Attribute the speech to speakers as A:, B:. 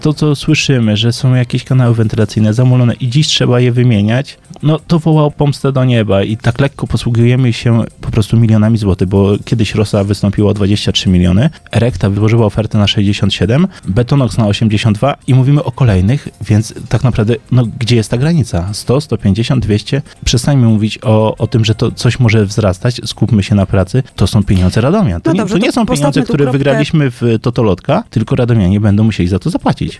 A: To, co słyszymy, że są jakieś kanały wentylacyjne zamulone i dziś trzeba je wymieniać, no to woła o pomstę do nieba i tak lekko posługujemy się po prostu milionami złotych, bo kiedyś Rosa wystąpiło o 23 miliony, Erecta wyłożyła ofertę na 67, Betonox na 82 i mówimy o kolejnych, więc tak naprawdę, no gdzie jest ta granica? 100, 150, 200? Przestańmy mówić o tym, że to coś może wzrastać, skupmy się na pracy, to są pieniądze Radomia. To,
B: No dobrze,
A: to nie są pieniądze, które wygraliśmy w Totolotka, tylko radomianie będą musieli za to zapłacić.